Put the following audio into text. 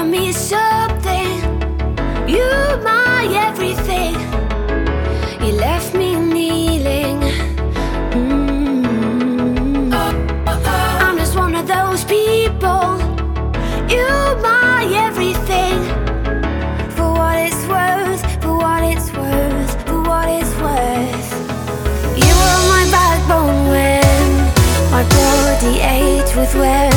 me something. You're my everything. You left me kneeling. I'm just one of those people. You're my everything. For what it's worth, for what it's worth, for what it's worth. You were my backbone when my body ached with wear.